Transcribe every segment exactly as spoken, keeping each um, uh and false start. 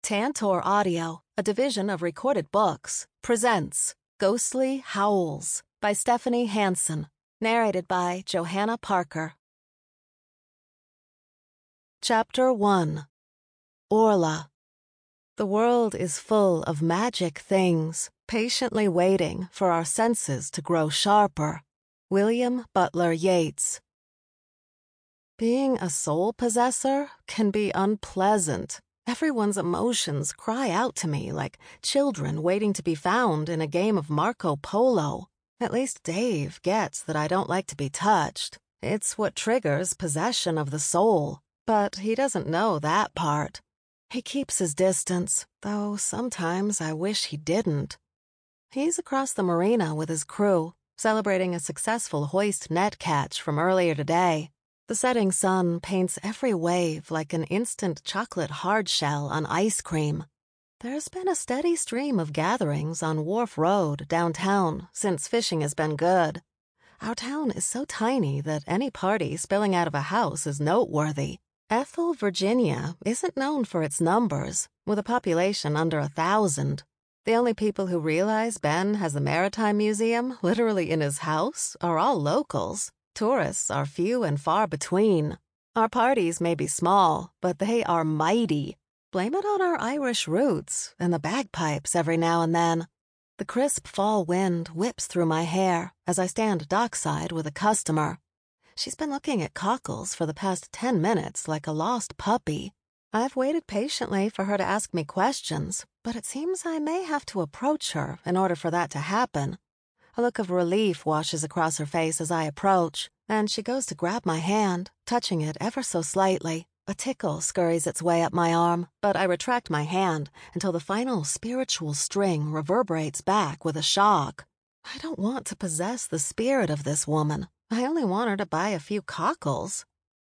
Tantor Audio, a division of Recorded Books, presents Ghostly Howls by Stephanie Hansen, narrated by Johanna Parker. Chapter one. Orla. The world is full of magic things, patiently waiting for our senses to grow sharper. William Butler Yeats. Being a soul possessor can be unpleasant. Everyone's emotions cry out to me like children waiting to be found in a game of Marco Polo. At least Dave gets that I don't like to be touched. It's what triggers possession of the soul, but he doesn't know that part. He keeps his distance, though sometimes I wish he didn't. He's across the marina with his crew, celebrating a successful hoist net catch from earlier today. The setting sun paints every wave like an instant chocolate hardshell on ice cream. There's been a steady stream of gatherings on Wharf Road downtown since fishing has been good. Our town is so tiny that any party spilling out of a house is noteworthy. Ethel, Virginia isn't known for its numbers, with a population under a thousand. The only people who realize Ben has the Maritime Museum literally in his house are all locals. Tourists are few and far between. Our parties may be small, but they are mighty. Blame it on our Irish roots and the bagpipes every now and then. The crisp fall wind whips through my hair as I stand dockside with a customer. She's been looking at cockles for the past ten minutes like a lost puppy. I've waited patiently for her to ask me questions, but it seems I may have to approach her in order for that to happen. A look of relief washes across her face as I approach, and she goes to grab my hand, touching it ever so slightly. A tickle scurries its way up my arm, but I retract my hand until the final spiritual string reverberates back with a shock. I don't want to possess the spirit of this woman. I only want her to buy a few cockles.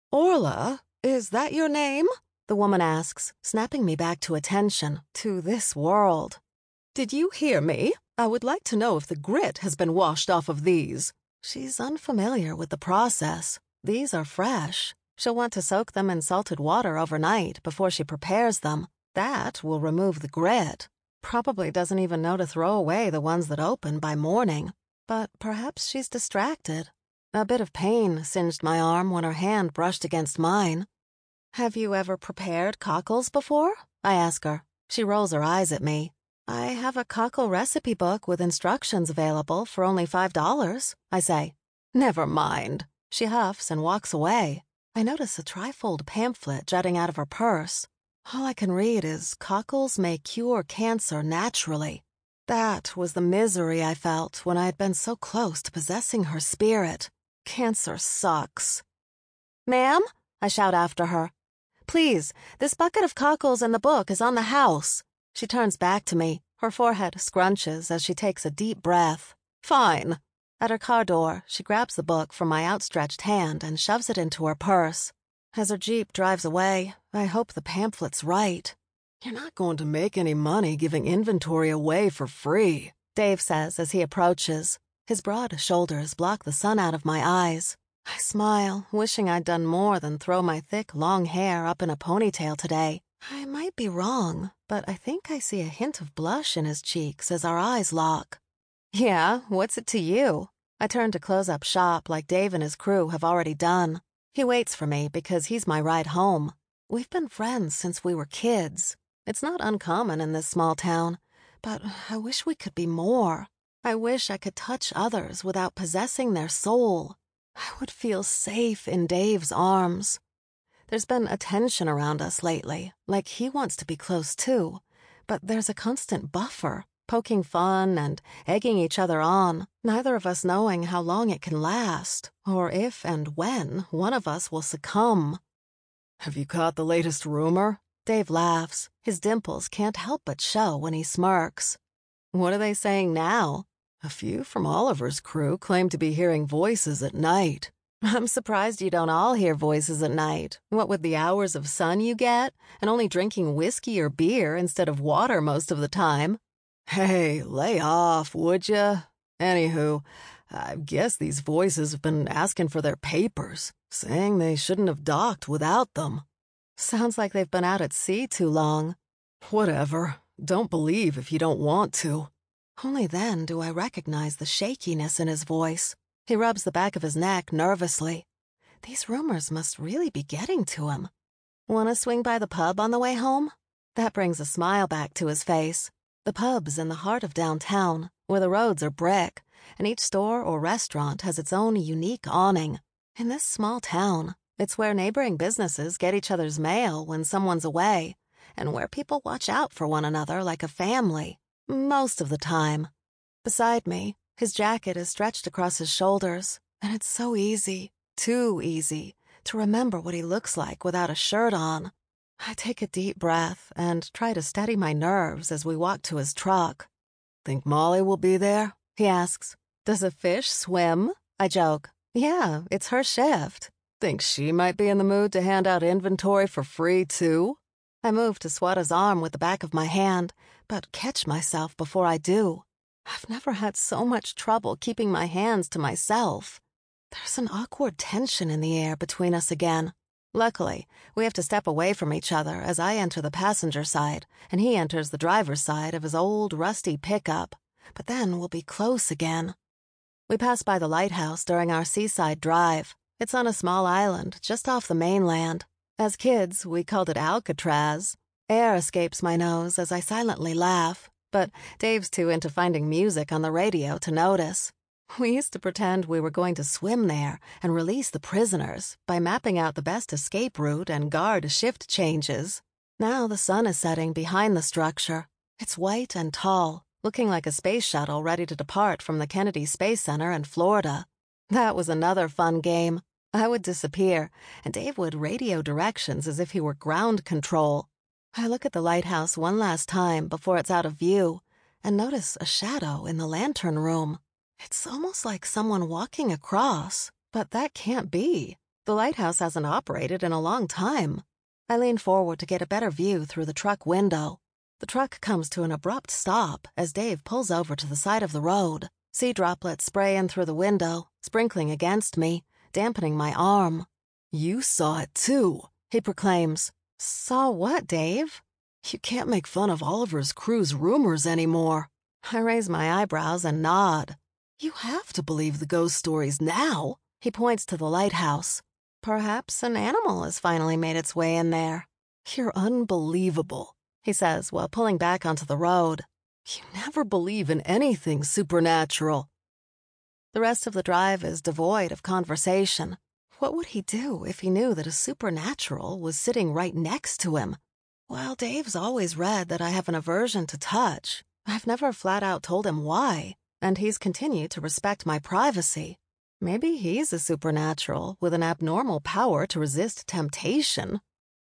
"Orla, is that your name?" the woman asks, snapping me back to attention, to this world. "Did you hear me? I would like to know if the grit has been washed off of these." She's unfamiliar with the process. These are fresh. She'll want to soak them in salted water overnight before she prepares them. That will remove the grit. Probably doesn't even know to throw away the ones that open by morning. But perhaps she's distracted. A bit of pain singed my arm when her hand brushed against mine. "Have you ever prepared cockles before?" I ask her. She rolls her eyes at me. "I have a cockle recipe book with instructions available for only five dollars, I say. "Never mind." She huffs and walks away. I notice a trifold pamphlet jutting out of her purse. All I can read is cockles may cure cancer naturally. That was the misery I felt when I had been so close to possessing her spirit. Cancer sucks. "Ma'am?" I shout after her. "Please, this bucket of cockles in the book is on the house." She turns back to me. Her forehead scrunches as she takes a deep breath. "Fine." At her car door, she grabs the book from my outstretched hand and shoves it into her purse. As her Jeep drives away, I hope the pamphlet's right. "You're not going to make any money giving inventory away for free," Dave says as he approaches. His broad shoulders block the sun out of my eyes. I smile, wishing I'd done more than throw my thick, long hair up in a ponytail today. I might be wrong, but I think I see a hint of blush in his cheeks as our eyes lock. "Yeah, what's it to you?" I turn to close up shop like Dave and his crew have already done. He waits for me because he's my ride home. We've been friends since we were kids. It's not uncommon in this small town, but I wish we could be more. I wish I could touch others without possessing their soul. I would feel safe in Dave's arms. There's been a tension around us lately, like he wants to be close too, but there's a constant buffer, poking fun and egging each other on, neither of us knowing how long it can last, or if and when one of us will succumb. "Have you caught the latest rumor?" Dave laughs. His dimples can't help but show when he smirks. "What are they saying now?" "A few from Oliver's crew claim to be hearing voices at night." "I'm surprised you don't all hear voices at night, what with the hours of sun you get, and only drinking whiskey or beer instead of water most of the time." "Hey, lay off, would ya? Anywho, I guess these voices have been asking for their papers, saying they shouldn't have docked without them." "Sounds like they've been out at sea too long." Whatever. Don't believe if you don't want to. Only then do I recognize the shakiness in his voice. He rubs the back of his neck nervously. These rumors must really be getting to him. Want to swing by the pub on the way home? That brings a smile back to his face. The pub's in the heart of downtown, where the roads are brick, and each store or restaurant has its own unique awning. In this small town, it's where neighboring businesses get each other's mail when someone's away, and where people watch out for one another like a family, most of the time. Beside me, his jacket is stretched across his shoulders, and it's so easy, too easy, to remember what he looks like without a shirt on. I take a deep breath and try to steady my nerves as we walk to his truck. Think Molly will be there? He asks. Does a fish swim? I joke. Yeah, it's her shift. Think she might be in the mood to hand out inventory for free, too? I move to swat his arm with the back of my hand, but catch myself before I do. I've never had so much trouble keeping my hands to myself. There's an awkward tension in the air between us again. Luckily, we have to step away from each other as I enter the passenger side, and he enters the driver's side of his old, rusty pickup. But then we'll be close again. We pass by the lighthouse during our seaside drive. It's on a small island just off the mainland. As kids, we called it Alcatraz. Air escapes my nose as I silently laugh, but Dave's too into finding music on the radio to notice. We used to pretend we were going to swim there and release the prisoners by mapping out the best escape route and guard shift changes. Now the sun is setting behind the structure. It's white and tall, looking like a space shuttle ready to depart from the Kennedy Space Center in Florida. That was another fun game. I would disappear, and Dave would radio directions as if he were ground control. I look at the lighthouse one last time before it's out of view and notice a shadow in the lantern room. It's almost like someone walking across, but that can't be. The lighthouse hasn't operated in a long time. I lean forward to get a better view through the truck window. The truck comes to an abrupt stop as Dave pulls over to the side of the road. Sea droplets spray in through the window, sprinkling against me, dampening my arm. You saw it too, he proclaims. Saw what, Dave? You can't make fun of Oliver's crew's rumors anymore. I raise my eyebrows and nod. You have to believe the ghost stories now. He points to the lighthouse. Perhaps an animal has finally made its way in there. You're unbelievable, he says while pulling back onto the road. You never believe in anything supernatural. The rest of the drive is devoid of conversation. What would he do if he knew that a supernatural was sitting right next to him? Well, Dave's always read that I have an aversion to touch. I've never flat out told him why, and he's continued to respect my privacy. Maybe he's a supernatural with an abnormal power to resist temptation.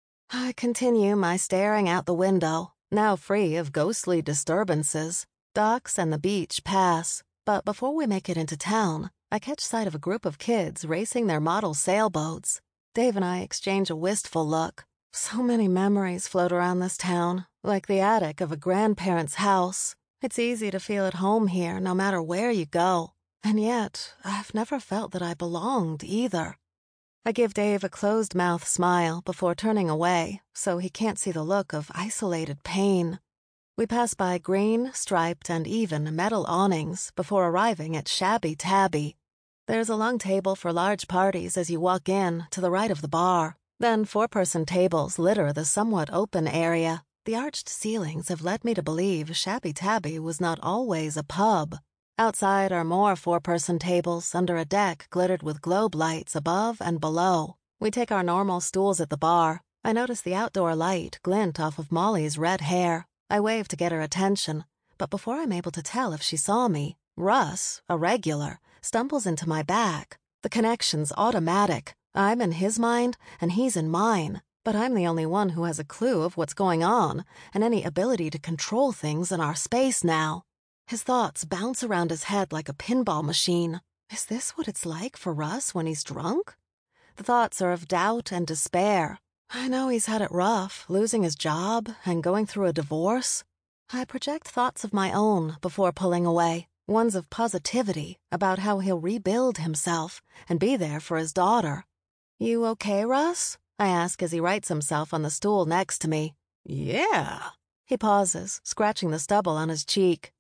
I continue my staring out the window, now free of ghostly disturbances. Docks and the beach pass, but before we make it into town, I catch sight of a group of kids racing their model sailboats. Dave and I exchange a wistful look. So many memories float around this town, like the attic of a grandparent's house. It's easy to feel at home here no matter where you go. And yet, I've never felt that I belonged either. I give Dave a closed-mouth smile before turning away so he can't see the look of isolated pain. We pass by green, striped, and even metal awnings before arriving at Shabby Tabby. There's a long table for large parties as you walk in to the right of the bar. Then four-person tables litter the somewhat open area. The arched ceilings have led me to believe Shabby Tabby was not always a pub. Outside are more four-person tables under a deck glittered with globe lights above and below. We take our normal stools at the bar. I notice the outdoor light glint off of Molly's red hair. I wave to get her attention, but before I'm able to tell if she saw me, Russ, a regular, stumbles into my back. The connection's automatic. I'm in his mind, and he's in mine, but I'm the only one who has a clue of what's going on and any ability to control things in our space now. His thoughts bounce around his head like a pinball machine. Is this what it's like for Russ when he's drunk? The thoughts are of doubt and despair. I know he's had it rough, losing his job and going through a divorce. I project thoughts of my own before pulling away, ones of positivity about how he'll rebuild himself and be there for his daughter. You okay, Russ? I ask as he rights himself on the stool next to me. Yeah, He pauses, scratching the stubble on his cheek.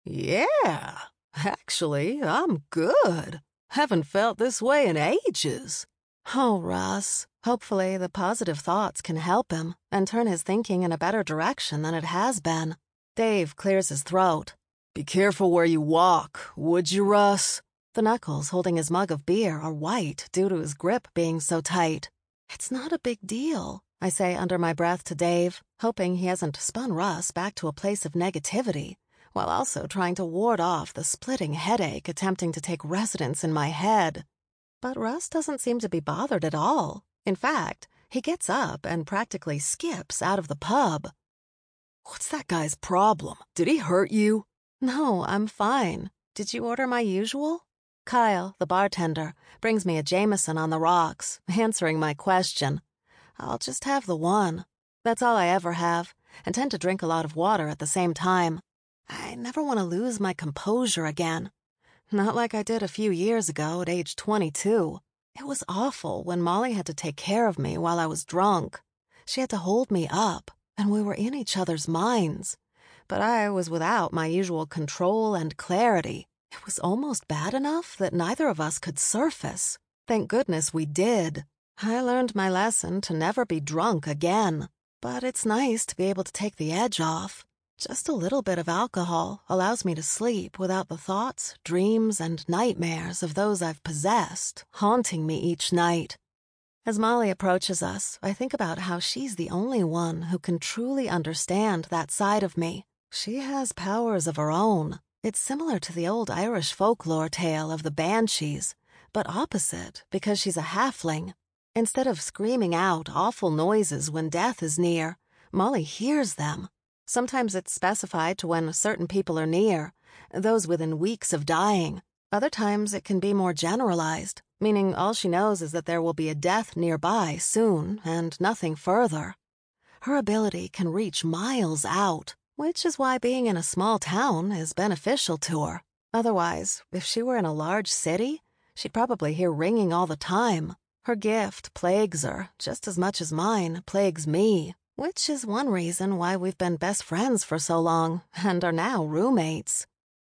Yeah, actually, I'm good. Haven't felt this way in ages. Oh, Russ. Hopefully the positive thoughts can help him and turn his thinking in a better direction than it has been. Dave clears his throat. Be careful where you walk, would you, Russ? The knuckles holding his mug of beer are white due to his grip being so tight. It's not a big deal, I say under my breath to Dave, hoping he hasn't spun Russ back to a place of negativity, while also trying to ward off the splitting headache attempting to take residence in my head. But Russ doesn't seem to be bothered at all. In fact, he gets up and practically skips out of the pub. What's that guy's problem? Did he hurt you? No, I'm fine. Did you order my usual? Kyle, the bartender, brings me a Jameson on the rocks, answering my question. I'll just have the one. That's all I ever have, and tend to drink a lot of water at the same time. I never want to lose my composure again. Not like I did a few years ago at age twenty-two. It was awful when Molly had to take care of me while I was drunk. She had to hold me up, and we were in each other's minds. But I was without my usual control and clarity. It was almost bad enough that neither of us could surface. Thank goodness we did. I learned my lesson to never be drunk again. But it's nice to be able to take the edge off. Just a little bit of alcohol allows me to sleep without the thoughts, dreams, and nightmares of those I've possessed haunting me each night. As Molly approaches us, I think about how she's the only one who can truly understand that side of me. She has powers of her own. It's similar to the old Irish folklore tale of the banshees, but opposite because she's a halfling. Instead of screaming out awful noises when death is near, Molly hears them. Sometimes it's specified to when certain people are near, those within weeks of dying. Other times it can be more generalized, meaning all she knows is that there will be a death nearby soon and nothing further. Her ability can reach miles out, which is why being in a small town is beneficial to her. Otherwise, if she were in a large city, she'd probably hear ringing all the time. Her gift plagues her just as much as mine plagues me, which is one reason why we've been best friends for so long and are now roommates.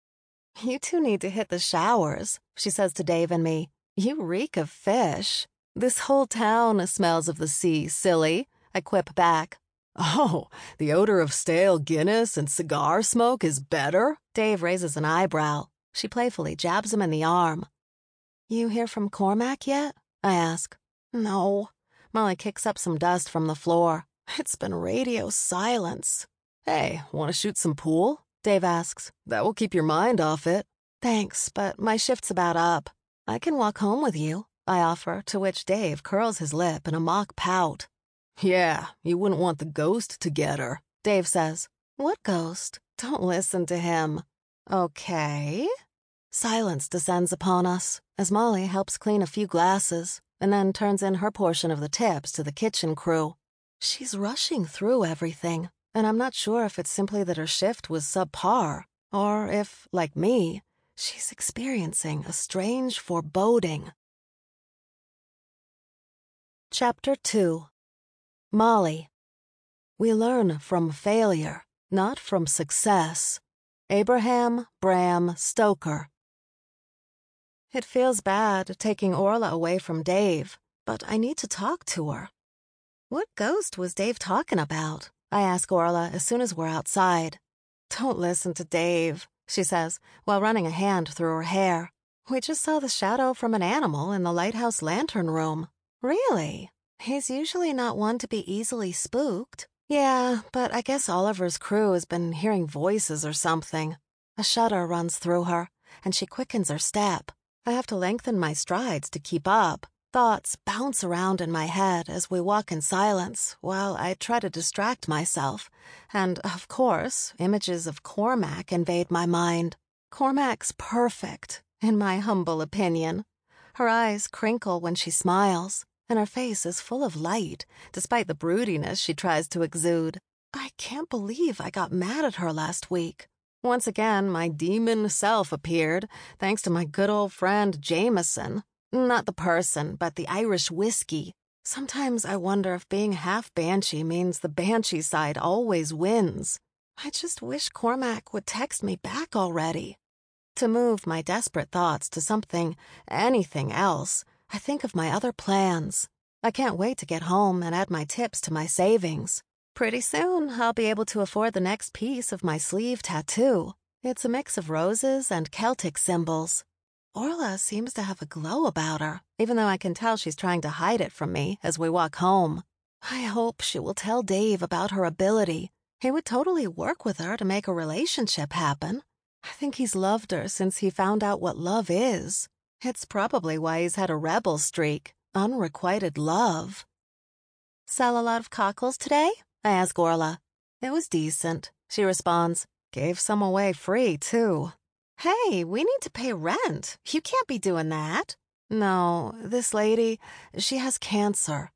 You two need to hit the showers, she says to Dave and me. You reek of fish. This whole town smells of the sea, silly, I quip back. Oh, the odor of stale Guinness and cigar smoke is better? Dave raises an eyebrow. She playfully jabs him in the arm. You hear from Cormac yet? I ask. No. Molly kicks up some dust from the floor. It's been radio silence. Hey, want to shoot some pool? Dave asks. That will keep your mind off it. Thanks, but my shift's about up. I can walk home with you, I offer, to which Dave curls his lip in a mock pout. Yeah, you wouldn't want the ghost to get her, Dave says. What ghost? Don't listen to him. Okay. Silence descends upon us as Molly helps clean a few glasses and then turns in her portion of the tips to the kitchen crew. She's rushing through everything, and I'm not sure if it's simply that her shift was subpar or if, like me, she's experiencing a strange foreboding. Chapter two. Molly. We learn from failure, not from success. Abraham Bram Stoker. It feels bad taking Orla away from Dave, but I need to talk to her. What ghost was Dave talking about? I ask Orla as soon as we're outside. Don't listen to Dave, she says, while running a hand through her hair. We just saw the shadow from an animal in the lighthouse lantern room. Really? He's usually not one to be easily spooked. Yeah, but I guess Oliver's crew has been hearing voices or something. A shudder runs through her, and she quickens her step. I have to lengthen my strides to keep up. Thoughts bounce around in my head as we walk in silence while I try to distract myself. And, of course, images of Cormac invade my mind. Cormac's perfect, in my humble opinion. Her eyes crinkle when she smiles, and her face is full of light, despite the broodiness she tries to exude. I can't believe I got mad at her last week. Once again, my demon self appeared, thanks to my good old friend Jameson. Not the person, but the Irish whiskey. Sometimes I wonder if being half banshee means the banshee side always wins. I just wish Cormac would text me back already. To move my desperate thoughts to something, anything else, I think of my other plans. I can't wait to get home and add my tips to my savings. Pretty soon, I'll be able to afford the next piece of my sleeve tattoo. It's a mix of roses and Celtic symbols. Orla seems to have a glow about her, even though I can tell she's trying to hide it from me as we walk home. I hope she will tell Dave about her ability. He would totally work with her to make a relationship happen. I think he's loved her since he found out what love is. It's probably why he's had a rebel streak, unrequited love. Sell a lot of cockles today? I ask Orla. It was decent, she responds. Gave some away free, too. Hey, we need to pay rent. You can't be doing that. No, this lady, she has cancer.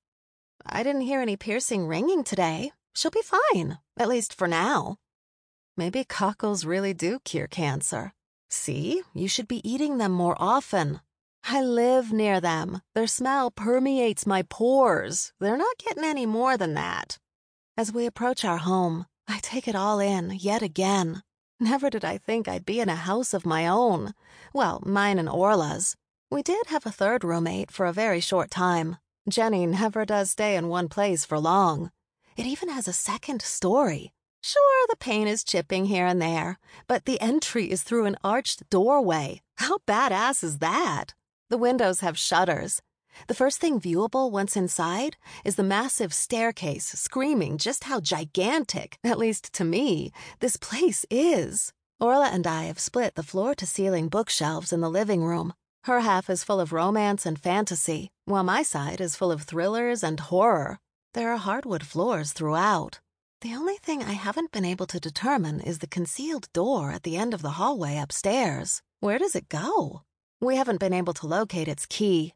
I didn't hear any piercing ringing today. She'll be fine, at least for now. Maybe cockles really do cure cancer. See, you should be eating them more often. I live near them. Their smell permeates my pores. They're not getting any more than that. As we approach our home, I take it all in yet again. Never did I think I'd be in a house of my own. Well, mine and Orla's. We did have a third roommate for a very short time. Jenny never does stay in one place for long. It even has a second story. Sure, the paint is chipping here and there, but the entry is through an arched doorway. How badass is that? The windows have shutters. The first thing viewable once inside is the massive staircase screaming just how gigantic, at least to me, this place is. Orla and I have split the floor-to-ceiling bookshelves in the living room. Her half is full of romance and fantasy, while my side is full of thrillers and horror. There are hardwood floors throughout. The only thing I haven't been able to determine is the concealed door at the end of the hallway upstairs. Where does it go? We haven't been able to locate its key.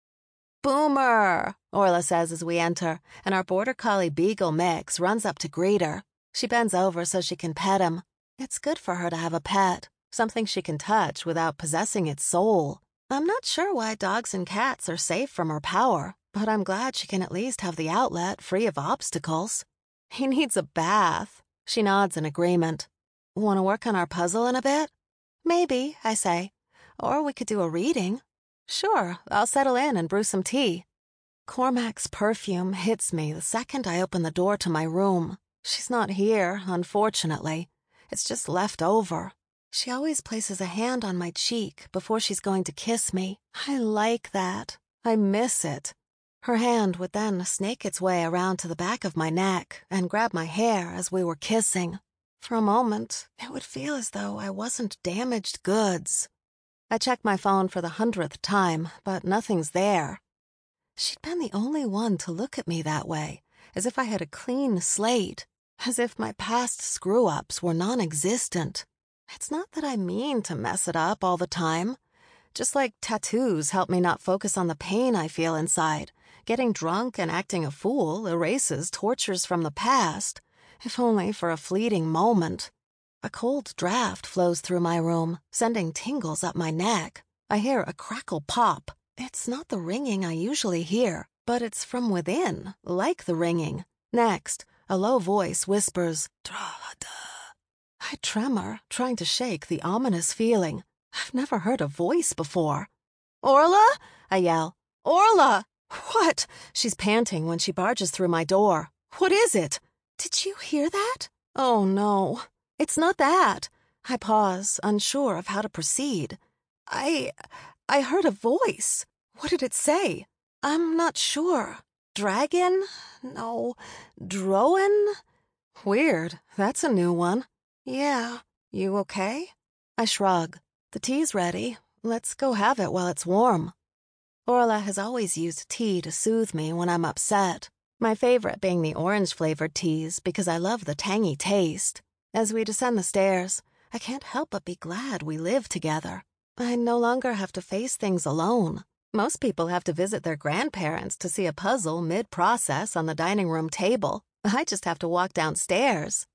Boomer, Orla says as we enter, and our border collie beagle mix runs up to greet her. She bends over so she can pet him. It's good for her to have a pet, something she can touch without possessing its soul. I'm not sure why dogs and cats are safe from her power, but I'm glad she can at least have the outlet free of obstacles. He needs a bath. She nods in agreement. Want to work on our puzzle in a bit? Maybe, I say. Or we could do a reading. Sure, I'll settle in and brew some tea. Cormac's perfume hits me the second I open the door to my room. She's not here, unfortunately. It's just left over. She always places a hand on my cheek before she's going to kiss me. I like that. I miss it. Her hand would then snake its way around to the back of my neck and grab my hair as we were kissing. For a moment, it would feel as though I wasn't damaged goods. I check my phone for the hundredth time, but nothing's there. She'd been the only one to look at me that way, as if I had a clean slate, as if my past screw-ups were non-existent. It's not that I mean to mess it up all the time. Just like tattoos help me not focus on the pain I feel inside, getting drunk and acting a fool erases tortures from the past, if only for a fleeting moment. A cold draft flows through my room, sending tingles up my neck. I hear a crackle pop. It's not the ringing I usually hear, but it's from within, like the ringing. Next, a low voice whispers, "Drahada." I tremor, trying to shake the ominous feeling. I've never heard a voice before. "Orla?" I yell. "Orla!" "What?" She's panting when she barges through my door. "What is it?" "Did you hear that?" "Oh, no. It's not that." I pause, unsure of how to proceed. I... I heard a voice. What did it say? I'm not sure. Dragon? No. Drowan? Weird. That's a new one. Yeah. You okay? I shrug. The tea's ready. Let's go have it while it's warm. Orla has always used tea to soothe me when I'm upset. My favorite being the orange-flavored teas because I love the tangy taste. As we descend the stairs, I can't help but be glad we live together. I no longer have to face things alone. Most people have to visit their grandparents to see a puzzle mid-process on the dining room table. I just have to walk downstairs.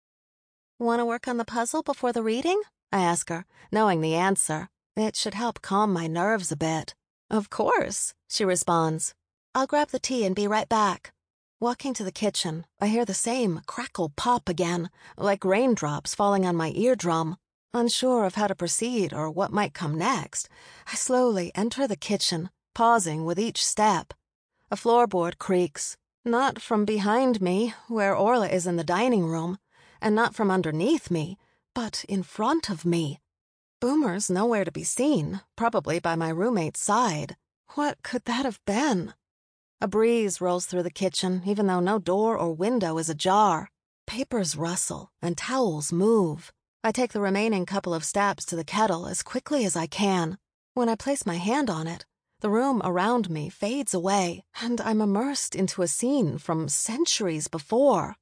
Want to work on the puzzle before the reading? I ask her, knowing the answer. It should help calm my nerves a bit. Of course, she responds. I'll grab the tea and be right back. Walking to the kitchen, I hear the same crackle pop again, like raindrops falling on my eardrum. Unsure of how to proceed or what might come next, I slowly enter the kitchen, pausing with each step. A floorboard creaks, not from behind me, where Orla is in the dining room, and not from underneath me, but in front of me. Boomer's nowhere to be seen, probably by my roommate's side. What could that have been? A breeze rolls through the kitchen, even though no door or window is ajar. Papers rustle and towels move. I take the remaining couple of steps to the kettle as quickly as I can. When I place my hand on it, the room around me fades away, and I'm immersed into a scene from centuries before.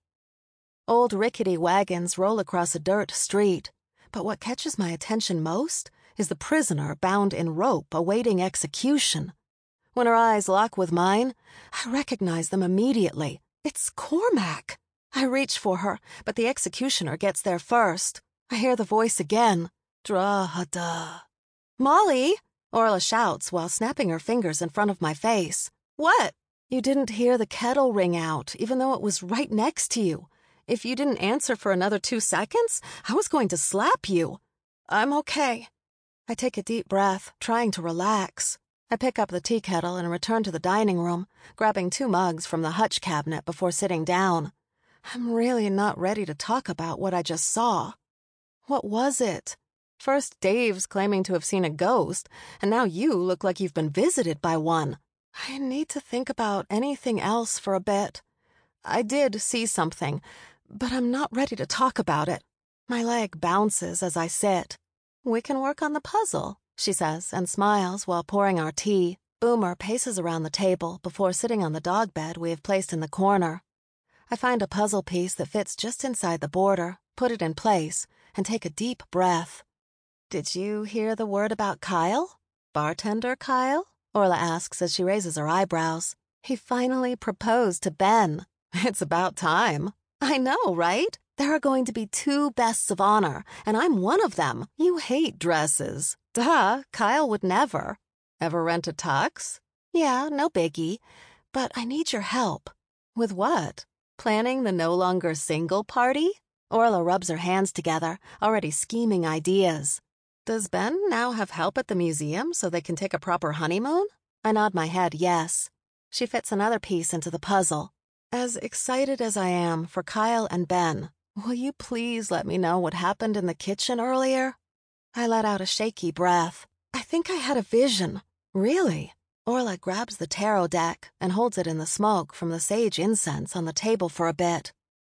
Old rickety wagons roll across a dirt street, but what catches my attention most is the prisoner bound in rope awaiting execution. When her eyes lock with mine, I recognize them immediately. It's Cormac. I reach for her, but the executioner gets there first. I hear the voice again. Dra-ha-da. Molly! Orla shouts while snapping her fingers in front of my face. What? You didn't hear the kettle ring out, even though it was right next to you. If you didn't answer for another two seconds, I was going to slap you. I'm okay. I take a deep breath, trying to relax. I pick up the tea kettle and return to the dining room, grabbing two mugs from the hutch cabinet before sitting down. I'm really not ready to talk about what I just saw. What was it? First Dave's claiming to have seen a ghost, and now you look like you've been visited by one. I need to think about anything else for a bit. I did see something, but I'm not ready to talk about it. My leg bounces as I sit. We can work on the puzzle, she says, and smiles while pouring our tea. Boomer paces around the table before sitting on the dog bed we have placed in the corner. I find a puzzle piece that fits just inside the border, put it in place, and take a deep breath. Did you hear the word about Kyle? Bartender Kyle? Orla asks as she raises her eyebrows. He finally proposed to Ben. It's about time. I know, right? There are going to be two bests of honor, and I'm one of them. You hate dresses. Duh, Kyle would never. Ever rent a tux? Yeah, no biggie. But I need your help. With what? Planning the no longer single party? Orla rubs her hands together, already scheming ideas. Does Ben now have help at the museum so they can take a proper honeymoon? I nod my head yes. She fits another piece into the puzzle. As excited as I am for Kyle and Ben, will you please let me know what happened in the kitchen earlier? I let out a shaky breath. I think I had a vision. Really? Orla grabs the tarot deck and holds it in the smoke from the sage incense on the table for a bit.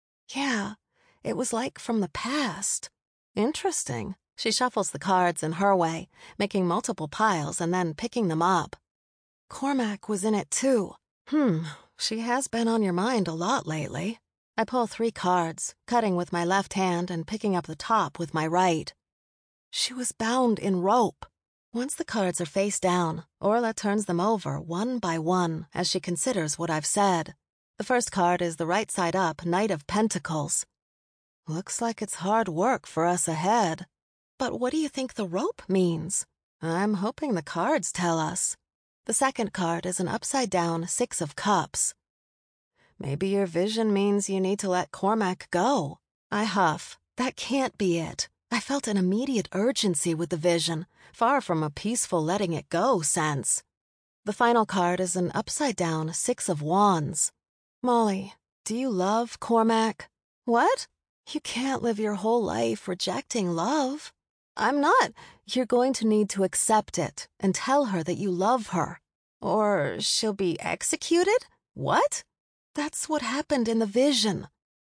Yeah, it was like from the past. Interesting. She shuffles the cards in her way, making multiple piles and then picking them up. Cormac was in it too. Hmm, she has been on your mind a lot lately. I pull three cards, cutting with my left hand and picking up the top with my right. She was bound in rope. Once the cards are face down, Orla turns them over one by one as she considers what I've said. The first card is the right side up Knight of Pentacles. Looks like it's hard work for us ahead. But what do you think the rope means? I'm hoping the cards tell us. The second card is an upside-down Six of Cups. Maybe your vision means you need to let Cormac go. I huff. That can't be it. I felt an immediate urgency with the vision, far from a peaceful letting it go sense. The final card is an upside-down Six of Wands. Molly, do you love Cormac? What? You can't live your whole life rejecting love. I'm not. You're going to need to accept it and tell her that you love her. Or she'll be executed? What? That's what happened in the vision.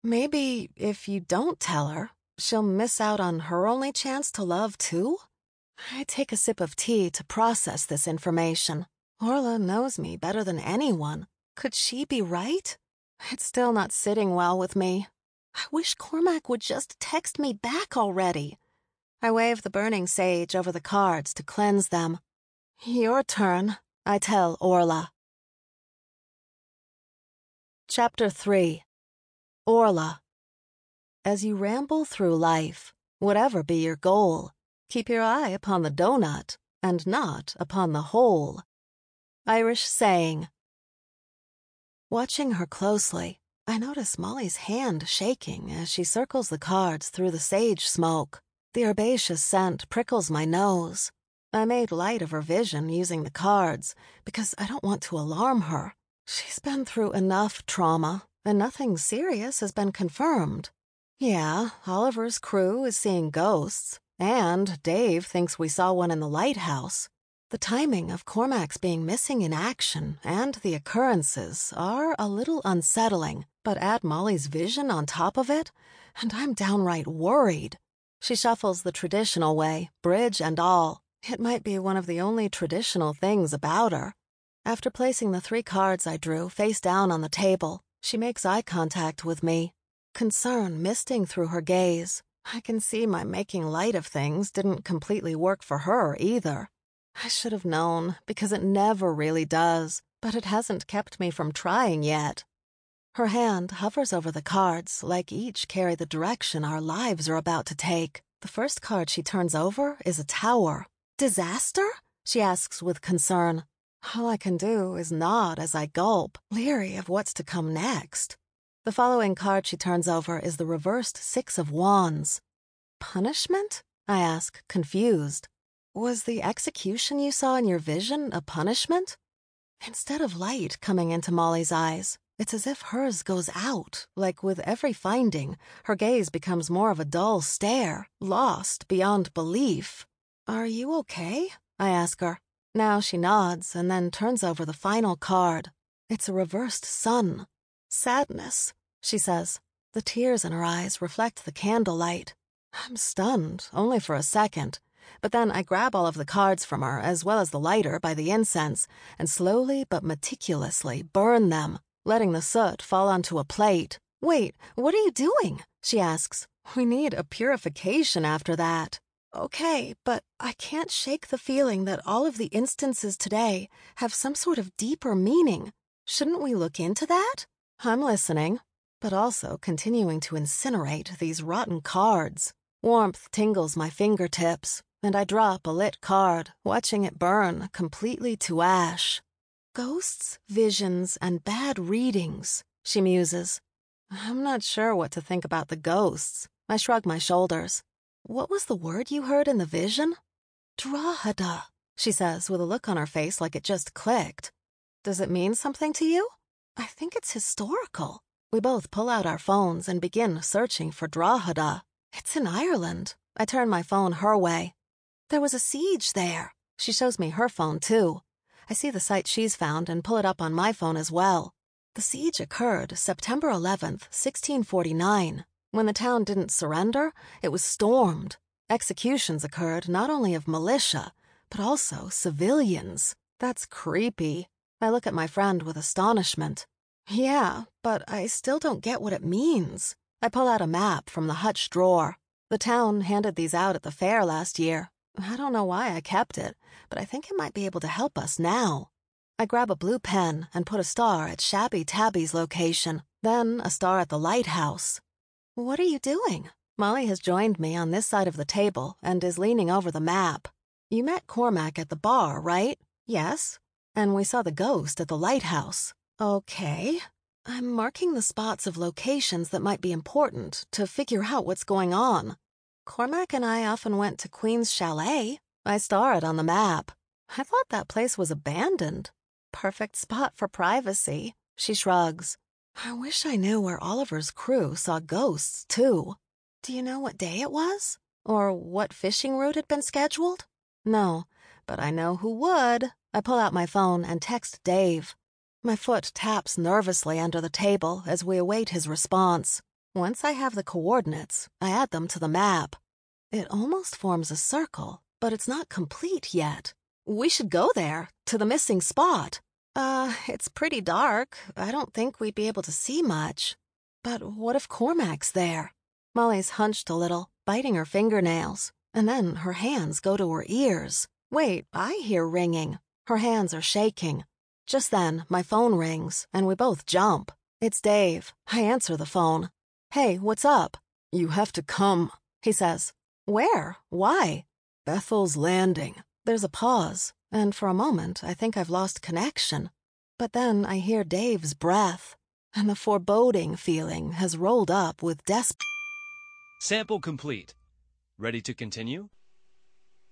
Maybe if you don't tell her, she'll miss out on her only chance to love too? I take a sip of tea to process this information. Orla knows me better than anyone. Could she be right? It's still not sitting well with me. I wish Cormac would just text me back already. I wave the burning sage over the cards to cleanse them. Your turn, I tell Orla. Chapter three. Orla. As you ramble through life, whatever be your goal, keep your eye upon the donut and not upon the hole. Irish saying. Watching her closely, I notice Molly's hand shaking as she circles the cards through the sage smoke. The herbaceous scent prickles my nose. I made light of her vision using the cards because I don't want to alarm her. She's been through enough trauma, and nothing serious has been confirmed. Yeah, Oliver's crew is seeing ghosts, and Dave thinks we saw one in the lighthouse. The timing of Cormac's being missing in action and the occurrences are a little unsettling, but add Molly's vision on top of it, and I'm downright worried. She shuffles the traditional way, bridge and all. It might be one of the only traditional things about her. After placing the three cards I drew face down on the table, she makes eye contact with me, concern misting through her gaze. I can see my making light of things didn't completely work for her either. I should have known, because it never really does, but it hasn't kept me from trying yet. Her hand hovers over the cards like each carry the direction our lives are about to take. The first card she turns over is a tower. Disaster? She asks with concern. All I can do is nod as I gulp, leery of what's to come next. The following card she turns over is the reversed Six of Wands. Punishment? I ask, confused. Was the execution you saw in your vision a punishment? Instead of light coming into Molly's eyes, it's as if hers goes out, like with every finding, her gaze becomes more of a dull stare, lost beyond belief. Are you okay? I ask her. Now she nods and then turns over the final card. It's a reversed sun. Sadness, she says. The tears in her eyes reflect the candlelight. I'm stunned, only for a second. But then I grab all of the cards from her, as well as the lighter by the incense, and slowly but meticulously burn them, letting the soot fall onto a plate. Wait, what are you doing? She asks. We need a purification after that. Okay, but I can't shake the feeling that all of the instances today have some sort of deeper meaning. Shouldn't we look into that? I'm listening, but also continuing to incinerate these rotten cards. Warmth tingles my fingertips, and I drop a lit card, watching it burn completely to ash. Ghosts, visions, and bad readings, she muses. I'm not sure what to think about the ghosts. I shrug my shoulders. What was the word you heard in the vision? Drahada, she says with a look on her face like it just clicked. Does it mean something to you? I think it's historical. We both pull out our phones and begin searching for Drogheda. It's in Ireland. I turn my phone her way. There was a siege there. She shows me her phone, too. I see the site she's found and pull it up on my phone as well. The siege occurred September eleventh, sixteen forty-nine. When the town didn't surrender, it was stormed. Executions occurred not only of militia, but also civilians. That's creepy. I look at my friend with astonishment. Yeah, but I still don't get what it means. I pull out a map from the hutch drawer. The town handed these out at the fair last year. I don't know why I kept it, but I think it might be able to help us now. I grab a blue pen and put a star at Shabby Tabby's location, then a star at the lighthouse. What are you doing? Molly has joined me on this side of the table and is leaning over the map. You met Cormac at the bar, right? Yes. And we saw the ghost at the lighthouse. Okay. I'm marking the spots of locations that might be important to figure out what's going on. Cormac and I often went to Queen's Chalet. I star it on the map. I thought that place was abandoned. Perfect spot for privacy. She shrugs. I wish I knew where Oliver's crew saw ghosts, too. Do you know what day it was? Or what fishing route had been scheduled? No, but I know who would. I pull out my phone and text Dave. My foot taps nervously under the table as we await his response. Once I have the coordinates, I add them to the map. It almost forms a circle, but it's not complete yet. We should go there, to the missing spot. Uh, it's pretty dark. I don't think we'd be able to see much. But what if Cormac's there? Molly's hunched a little, biting her fingernails, and then her hands go to her ears. Wait, I hear ringing. Her hands are shaking. Just then, my phone rings, and we both jump. It's Dave. I answer the phone. Hey, what's up? You have to come, he says. Where? Why? Bethel's Landing. There's a pause, and for a moment I think I've lost connection. But then I hear Dave's breath, and the foreboding feeling has rolled up with desp- Sample complete. Ready to continue?